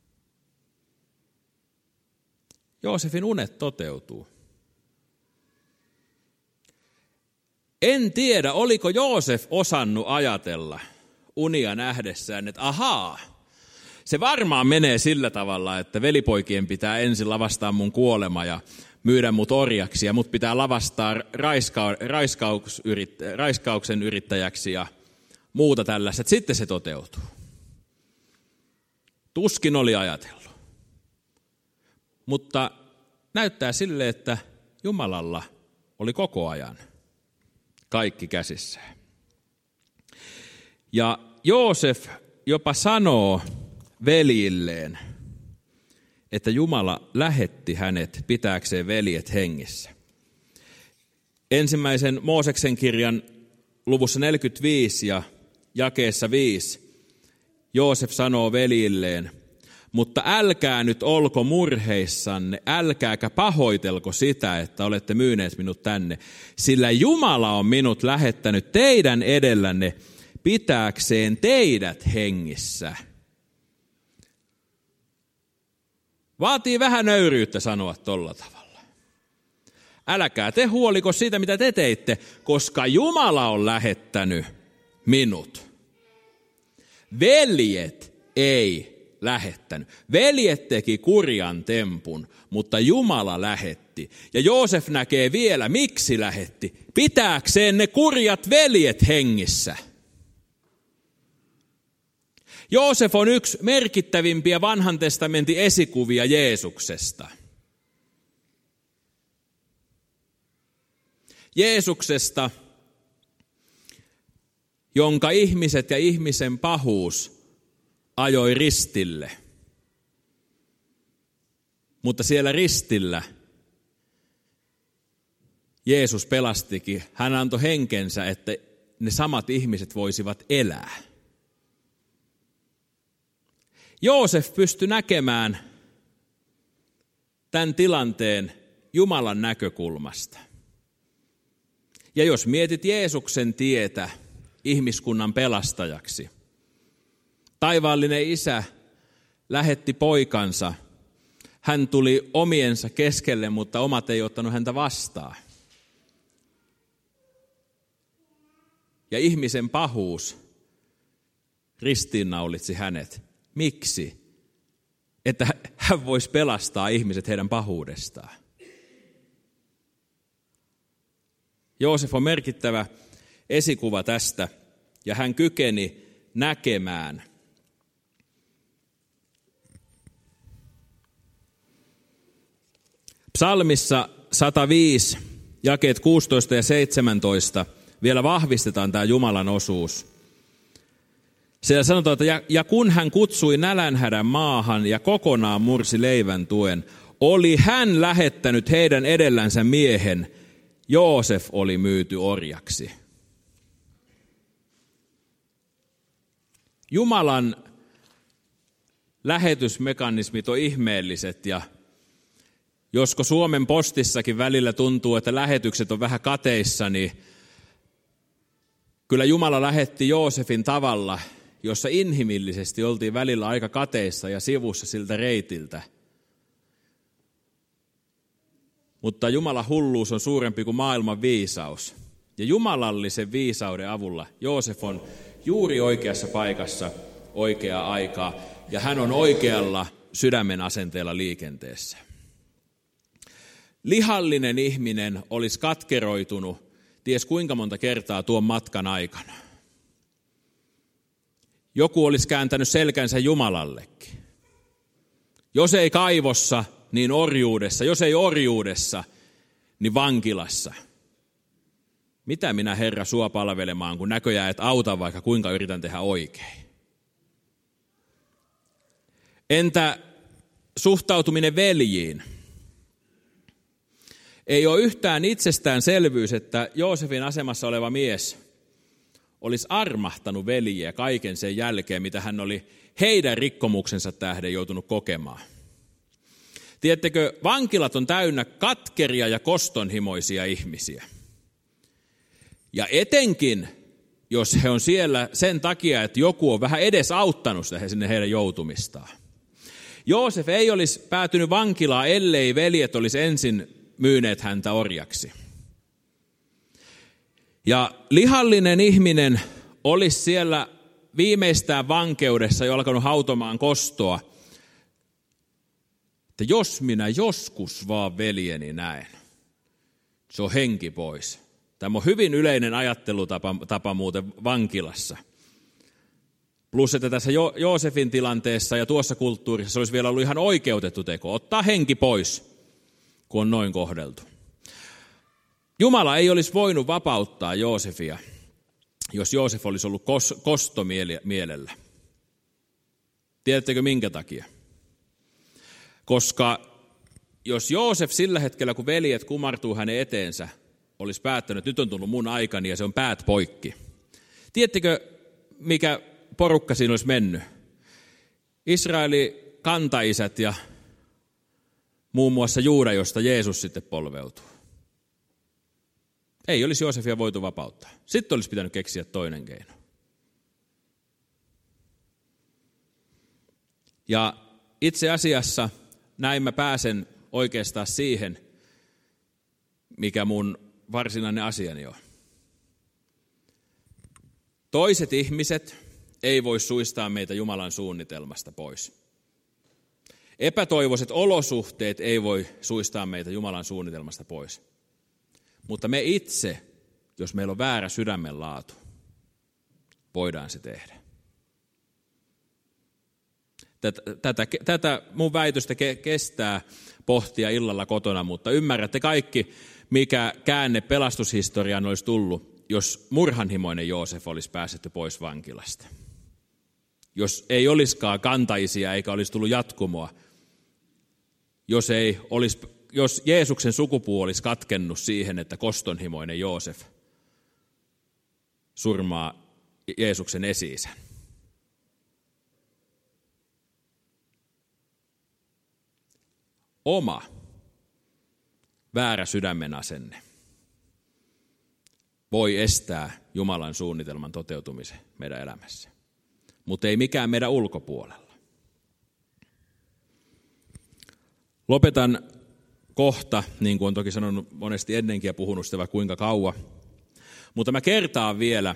Joosefin unet toteutuu. En tiedä, oliko Joosef osannut ajatella unia nähdessään, että ahaa, se varmaan menee sillä tavalla, että velipoikien pitää ensin lavastaa mun kuolema ja myydä mut orjaksi ja mut pitää lavastaa raiska- raiskausyrit- raiskauksen yrittäjäksi ja muuta tällaista. Sitten se toteutuu. Tuskin oli ajatellut. Mutta näyttää sille, että Jumalalla oli koko ajan kaikki käsissään. Ja Joosef jopa sanoo veljilleen, että Jumala lähetti hänet pitääkseen veljet hengissä. Ensimmäisen Mooseksen kirjan luvussa neljäkymmentäviisi ja jakeessa viisi Joosef sanoo veljilleen, mutta älkää nyt olko murheissanne, älkääkä pahoitelko sitä, että olette myyneet minut tänne, sillä Jumala on minut lähettänyt teidän edellänne pitääkseen teidät hengissä. Vaatii vähän nöyryyttä sanoa tolla tavalla. Älkää te huoliko siitä, mitä te teitte, koska Jumala on lähettänyt minut. Veljet ei lähettänyt. Veljet teki kurjan tempun, mutta Jumala lähetti. Ja Joosef näkee vielä, miksi lähetti. Pitääkseen ne kurjat veljet hengissä. Joosef on yksi merkittävimpiä vanhan testamentin esikuvia Jeesuksesta. Jeesuksesta, jonka ihmiset ja ihmisen pahuus ajoi ristille. Mutta siellä ristillä Jeesus pelastikin. Hän antoi henkensä, että ne samat ihmiset voisivat elää. Joosef pystyi näkemään tämän tilanteen Jumalan näkökulmasta. Ja jos mietit Jeesuksen tietä ihmiskunnan pelastajaksi, taivaallinen isä lähetti poikansa. Hän tuli omiensa keskelle, mutta omat ei ottanut häntä vastaan. Ja ihmisen pahuus ristiinnaulitsi hänet. Miksi? Että hän voisi pelastaa ihmiset heidän pahuudestaan. Joosef on merkittävä esikuva tästä, ja hän kykeni näkemään Psalmissa sata viisi, jakeet kuusitoista ja seitsemäntoista, vielä vahvistetaan tämä Jumalan osuus. Siellä sanotaan, että ja, ja kun hän kutsui nälänhädän maahan ja kokonaan mursi leivän tuen, oli hän lähettänyt heidän edellänsä miehen, Joosef oli myyty orjaksi. Jumalan lähetysmekanismit on ihmeelliset ja josko Suomen postissakin välillä tuntuu, että lähetykset on vähän kateissa, niin kyllä Jumala lähetti Joosefin tavalla, jossa inhimillisesti oltiin välillä aika kateissa ja sivussa siltä reitiltä. Mutta Jumalan hulluus on suurempi kuin maailman viisaus. Ja jumalallisen viisauden avulla Joosef on juuri oikeassa paikassa oikeaa aikaa. Ja hän on oikealla sydämen asenteella liikenteessä. Lihallinen ihminen olisi katkeroitunut ties kuinka monta kertaa tuon matkan aikana. Joku olisi kääntänyt selkänsä Jumalallekin. Jos ei kaivossa, niin orjuudessa. Jos ei orjuudessa, niin vankilassa. Mitä minä, Herra, sua palvelemaan, kun näköjään et auta, vaikka kuinka yritän tehdä oikein? Entä suhtautuminen veljiin? Ei ole yhtään itsestäänselvyys, että Joosefin asemassa oleva mies olisi armahtanut veljiä kaiken sen jälkeen, mitä hän oli heidän rikkomuksensa tähden joutunut kokemaan. Tiedättekö, vankilat on täynnä katkeria ja kostonhimoisia ihmisiä. Ja etenkin, jos he on siellä sen takia, että joku on vähän edes auttanut sitä sinne heidän joutumistaan. Joosef ei olisi päätynyt vankilaan, ellei veljet olisi ensin myyneet häntä orjaksi. Ja lihallinen ihminen olisi siellä viimeistään vankeudessa jo alkanut hautomaan kostoa, että jos minä joskus vaan veljeni näen, se on henki pois. Tämä on hyvin yleinen ajattelutapa tapa muuten vankilassa. Plus, että tässä jo- Joosefin tilanteessa ja tuossa kulttuurissa se olisi vielä ollut ihan oikeutettu teko, ottaa henki pois, kun on noin kohdeltu. Jumala ei olisi voinut vapauttaa Joosefia, jos Joosef olisi ollut kos- kostomielellä. Tiedättekö minkä takia? Koska jos Joosef sillä hetkellä, kun veljet kumartuu hänen eteensä, olisi päättänyt, että nyt on tullut mun aikani ja se on päät poikki. Tiedättekö, mikä porukka siinä olisi mennyt? Israelin kantaisät ja muun muassa Juuda, josta Jeesus sitten polveutuu. Ei olisi Joosefia voitu vapauttaa. Sitten olisi pitänyt keksiä toinen keino. Ja itse asiassa näin mä pääsen oikeastaan siihen, mikä mun varsinainen asiani on. Toiset ihmiset ei voi suistaa meitä Jumalan suunnitelmasta pois. Epätoivoiset olosuhteet ei voi suistaa meitä Jumalan suunnitelmasta pois. Mutta me itse, jos meillä on väärä sydämenlaatu, voidaan se tehdä. Tätä, tätä, tätä mun väitöstä kestää pohtia illalla kotona, mutta ymmärrätte kaikki, mikä käänne pelastushistoriaan olisi tullut, jos murhanhimoinen Joosef olisi päästetty pois vankilasta. Jos ei olisikaan kantaisia eikä olisi tullut jatkumoa, jos, ei olisi, jos Jeesuksen sukupuu olisi katkennut siihen, että kostonhimoinen Joosef surmaa Jeesuksen esi-isän. Oma väärä sydämen asenne voi estää Jumalan suunnitelman toteutumisen meidän elämässä, mutta ei mikään meidän ulkopuolella. Lopetan kohta, niin kuin on toki sanonut monesti ennenkin ja puhunut sitä vaikka kuinka kauan, mutta mä kertaan vielä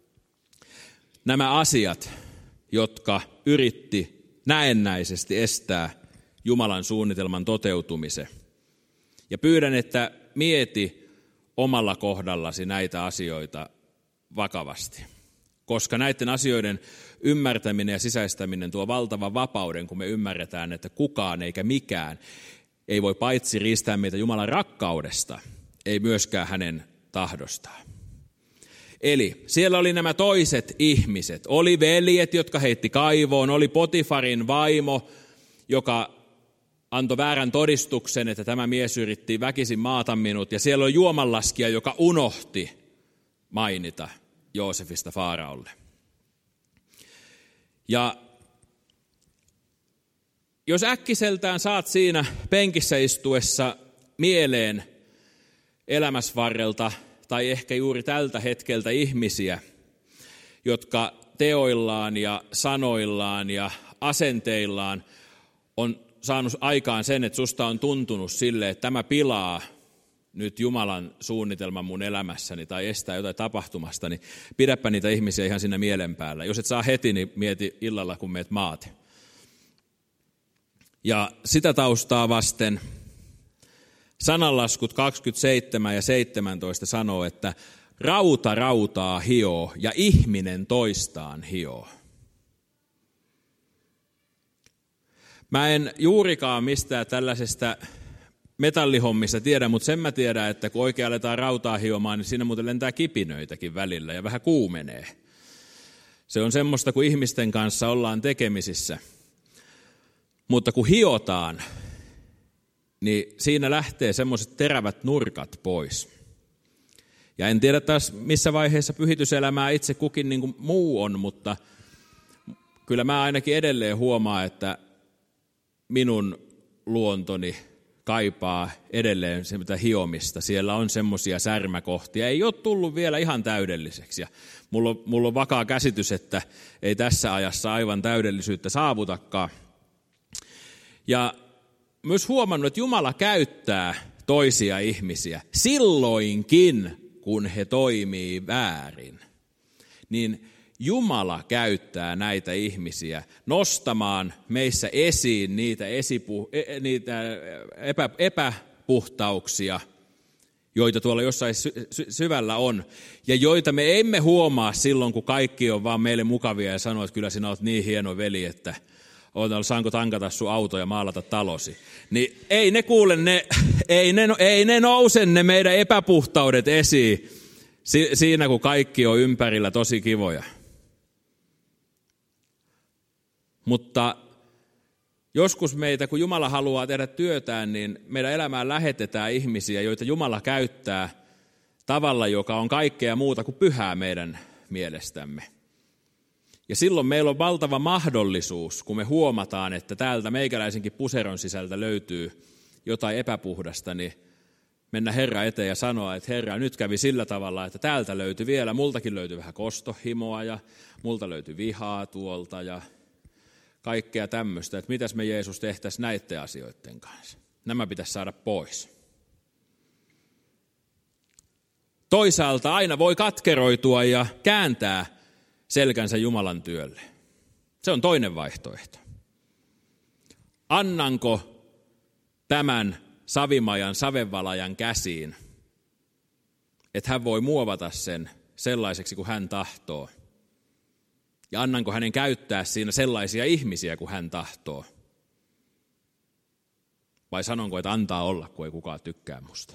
nämä asiat, jotka yritti näennäisesti estää Jumalan suunnitelman toteutumisen. Ja pyydän, että mieti omalla kohdallasi näitä asioita vakavasti, koska näiden asioiden ymmärtäminen ja sisäistäminen tuo valtavan vapauden, kun me ymmärretään, että kukaan eikä mikään ei voi paitsi riistää meitä Jumalan rakkaudesta, ei myöskään hänen tahdostaan. Eli siellä oli nämä toiset ihmiset. Oli veljet, jotka heitti kaivoon. Oli Potifarin vaimo, joka antoi väärän todistuksen, että tämä mies yritti väkisin maata minut. Ja siellä oli juomanlaskija, joka unohti mainita Joosefista Faaraolle. Ja jos äkkiseltään saat siinä penkissä istuessa mieleen elämäsvarrelta tai ehkä juuri tältä hetkeltä ihmisiä, jotka teoillaan ja sanoillaan ja asenteillaan on saanut aikaan sen, että susta on tuntunut sille, että tämä pilaa nyt Jumalan suunnitelman mun elämässäni tai estää jotain tapahtumasta, niin pidäpä niitä ihmisiä ihan siinä mielen päällä. Jos et saa heti, niin mieti illalla, kun meet maate. Ja sitä taustaa vasten sananlaskut kaksikymmentäseitsemän ja seitsemäntoista sanoo, että rauta rautaa hioo ja ihminen toistaan hioo. Mä en juurikaan mistään tällaisesta metallihommista tiedä, mutta sen mä tiedän, että kun oikein aletaan rautaa hiomaan, niin siinä muuten lentää kipinöitäkin välillä ja vähän kuumenee. Se on semmoista, kun ihmisten kanssa ollaan tekemisissä. Mutta kun hiotaan, niin siinä lähtee semmoiset terävät nurkat pois. Ja en tiedä taas missä vaiheessa pyhityselämää itse kukin niin kuin muu on, mutta kyllä mä ainakin edelleen huomaan, että minun luontoni kaipaa edelleen sitä hiomista. Siellä on semmoisia särmäkohtia. Ei ole tullut vielä ihan täydelliseksi. Ja mulla on, mulla on vakaa käsitys, että ei tässä ajassa aivan täydellisyyttä saavutakaan. Ja myös huomannut, että Jumala käyttää toisia ihmisiä silloinkin, kun he toimii väärin. Niin Jumala käyttää näitä ihmisiä nostamaan meissä esiin niitä, esipu, niitä epä, epäpuhtauksia, joita tuolla jossain sy, sy, syvällä on, ja joita me emme huomaa silloin, kun kaikki on vaan meille mukavia ja sanoo, että kyllä sinä olet niin hieno veli, että saanko tankata sun auto ja maalata talosi. Niin ei ne kuule, ne, ei, ne, ei ne nouse ne meidän epäpuhtaudet esiin si, siinä, kun kaikki on ympärillä tosi kivoja. Mutta joskus meitä, kun Jumala haluaa tehdä työtään, niin meidän elämään lähetetään ihmisiä, joita Jumala käyttää tavalla, joka on kaikkea muuta kuin pyhää meidän mielestämme. Ja silloin meillä on valtava mahdollisuus, kun me huomataan, että täältä meikäläisenkin puseron sisältä löytyy jotain epäpuhdasta, niin mennä Herra eteen ja sanoa, että Herra, nyt kävi sillä tavalla, että täältä löytyi vielä, multakin löytyi vähän kostohimoa ja multa löytyi vihaa tuolta ja kaikkea tämmöistä, että mitäs me Jeesus tehtäisiin näiden asioiden kanssa. Nämä pitäisi saada pois. Toisaalta aina voi katkeroitua ja kääntää selkänsä Jumalan työlle. Se on toinen vaihtoehto. Annanko tämän savimajan, savenvalajan käsiin, että hän voi muovata sen sellaiseksi kuin hän tahtoo? Ja annanko hänen käyttää siinä sellaisia ihmisiä kuin hän tahtoo? Vai sanonko, että antaa olla, kun ei kukaan tykkää musta?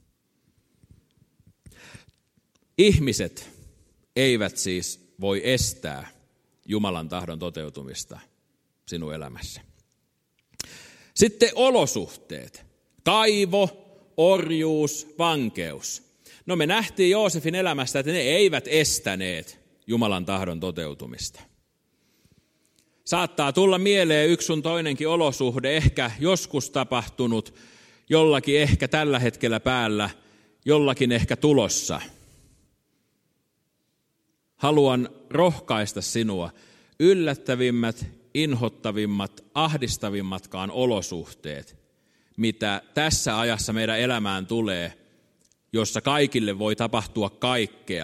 Ihmiset eivät siis voi estää Jumalan tahdon toteutumista sinun elämässä. Sitten olosuhteet. Kaivo, orjuus, vankeus. No me nähtiin Joosefin elämästä, että ne eivät estäneet Jumalan tahdon toteutumista. Saattaa tulla mieleen yksi sun toinenkin olosuhde, ehkä joskus tapahtunut, jollakin ehkä tällä hetkellä päällä, jollakin ehkä tulossa. Haluan rohkaista sinua. Yllättävimmät, inhottavimmat, ahdistavimmatkaan olosuhteet, mitä tässä ajassa meidän elämään tulee, jossa kaikille voi tapahtua kaikkea,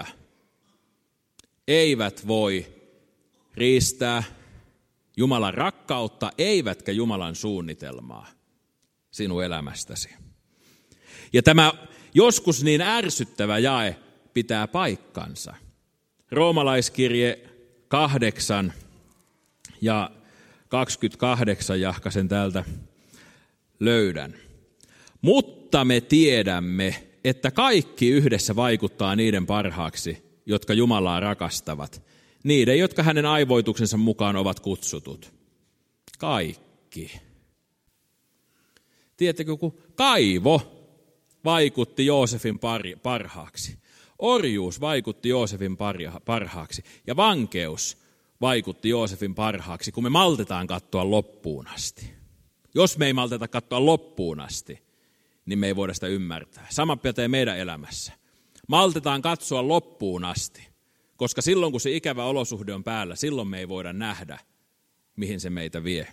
eivät voi riistää Jumalan rakkautta, eivätkä Jumalan suunnitelmaa sinun elämästäsi. Ja tämä joskus niin ärsyttävä jae pitää paikkansa. Roomalaiskirje kahdeksan ja kaksikymmentäkahdeksan, jahka sen täältä löydän. Mutta me tiedämme, että kaikki yhdessä vaikuttaa niiden parhaaksi, jotka Jumalaa rakastavat, niiden, jotka hänen aivoituksensa mukaan ovat kutsutut. Kaikki. Tiedättekö, kun kaivo vaikutti Joosefin parhaaksi, orjuus vaikutti Joosefin parhaaksi ja vankeus vaikutti Joosefin parhaaksi, kun me maltetaan katsoa loppuun asti. Jos me ei malteta katsoa loppuun asti, niin me ei voida sitä ymmärtää. Sama pätee meidän elämässä. Maltetaan katsoa loppuun asti, koska silloin kun se ikävä olosuhde on päällä, silloin me ei voida nähdä, mihin se meitä vie.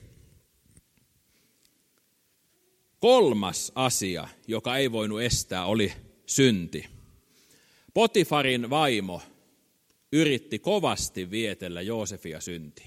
Kolmas asia, joka ei voinut estää, oli synti. Potifarin vaimo yritti kovasti vietellä Joosefia syntiin.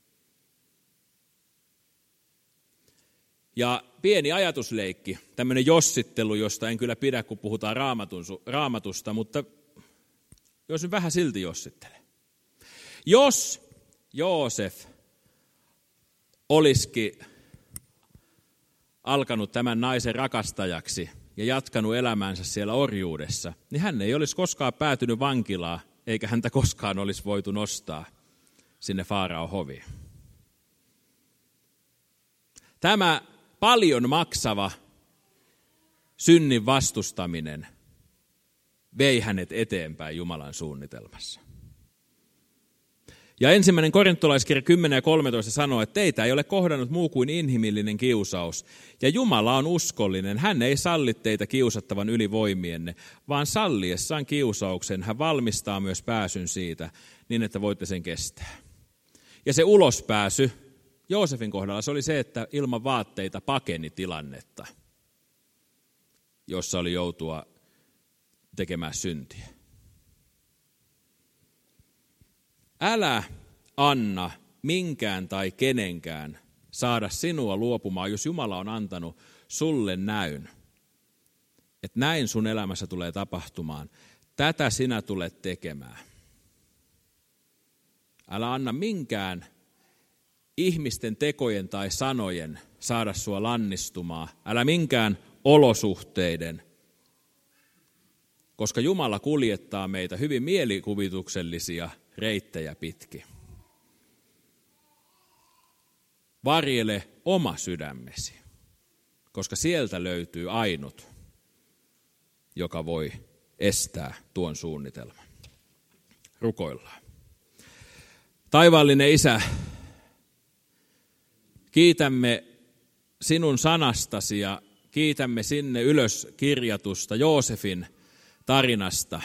Ja pieni ajatusleikki, tämmöinen jossittelu, josta en kyllä pidä, kun puhutaan raamatun, raamatusta, mutta jos nyt vähän silti jossittelee. Jos Joosef olisikin alkanut tämän naisen rakastajaksi ja jatkanut elämäänsä siellä orjuudessa, niin hän ei olisi koskaan päätynyt vankilaan, eikä häntä koskaan olisi voitu nostaa sinne Faaraon hoviin. Tämä paljon maksava synnin vastustaminen vei hänet eteenpäin Jumalan suunnitelmassa. Ja ensimmäinen korintolaiskirja kymmenen ja kolmetoista sanoo, että teitä ei ole kohdannut muu kuin inhimillinen kiusaus. Ja Jumala on uskollinen, hän ei salli teitä kiusattavan yli voimienne, vaan salliessaan kiusauksen hän valmistaa myös pääsyn siitä, niin että voitte sen kestää. Ja se ulospääsy Joosefin kohdalla se oli se, että ilman vaatteita pakeni tilannetta, jossa oli joutua tekemään syntiä. Älä anna minkään tai kenenkään saada sinua luopumaan, jos Jumala on antanut sulle näyn. Että näin sun elämässä tulee tapahtumaan. Tätä sinä tulet tekemään. Älä anna minkään ihmisten tekojen tai sanojen saada sua lannistumaan. Älä minkään olosuhteiden, koska Jumala kuljettaa meitä hyvin mielikuvituksellisia reittejä pitkin. Varjele oma sydämesi, koska sieltä löytyy ainut, joka voi estää tuon suunnitelman. Rukoillaan. Taivaallinen Isä, kiitämme sinun sanastasi ja kiitämme sinne ylös kirjatusta Joosefin tarinasta,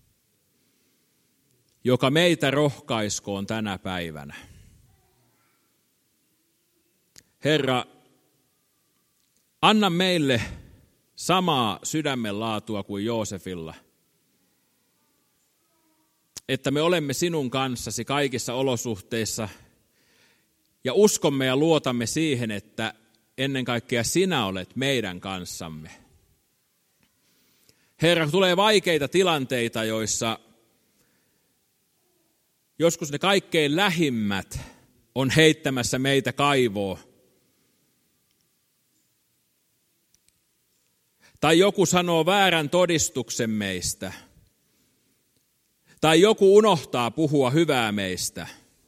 joka meitä rohkaiskoon tänä päivänä. Herra, anna meille samaa sydämenlaatua kuin Joosefilla, että me olemme sinun kanssasi kaikissa olosuhteissa ja uskomme ja luotamme siihen, että ennen kaikkea sinä olet meidän kanssamme. Herra, tulee vaikeita tilanteita, joissa joskus ne kaikkein lähimmät on heittämässä meitä kaivoon. Tai joku sanoo väärän todistuksen meistä. Tai joku unohtaa puhua hyvää meistä.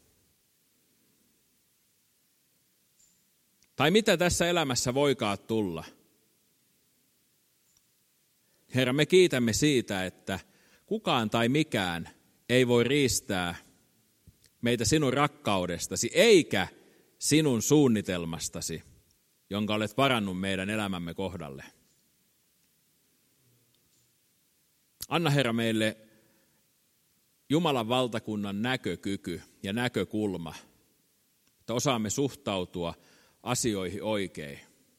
Tai mitä tässä elämässä voikaan tulla. Herra, me kiitämme siitä, että kukaan tai mikään ei voi riistää meitä sinun rakkaudestasi, eikä sinun suunnitelmastasi, jonka olet varannut meidän elämämme kohdalle. Anna, Herra, meille Jumalan valtakunnan näkökyky ja näkökulma, että osaamme suhtautua asioihin oikein.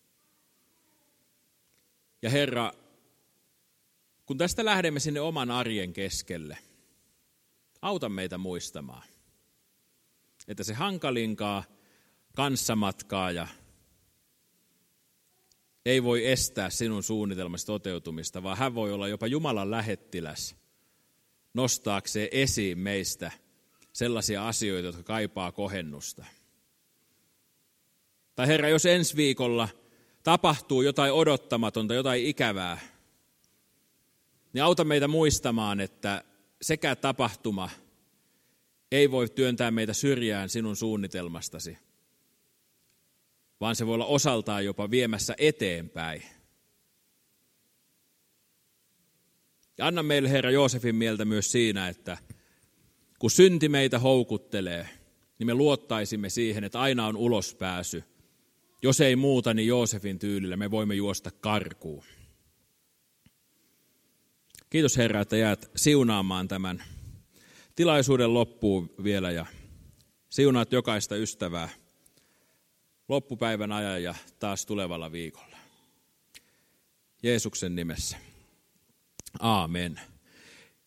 Ja Herra, kun tästä lähdemme sinne oman arjen keskelle, auta meitä muistamaan, että se hankalinkaa kanssamatkaa ja ei voi estää sinun suunnitelmasi toteutumista, vaan hän voi olla jopa Jumalan lähettiläs nostaakseen esiin meistä sellaisia asioita, jotka kaipaa kohennusta. Tai Herra, jos ensi viikolla tapahtuu jotain odottamatonta, jotain ikävää, niin auta meitä muistamaan, että sekä tapahtuma ei voi työntää meitä syrjään sinun suunnitelmastasi, vaan se voi olla osaltaan jopa viemässä eteenpäin. Ja anna meille, Herra, Joosefin mieltä myös siinä, että kun synti meitä houkuttelee, niin me luottaisimme siihen, että aina on ulospääsy. Jos ei muuta, niin Joosefin tyylillä me voimme juosta karkuun. Kiitos, Herra, että jäät siunaamaan tämän tilaisuuden loppuun vielä ja siunaat jokaista ystävää loppupäivän ajan ja taas tulevalla viikolla. Jeesuksen nimessä. Aamen.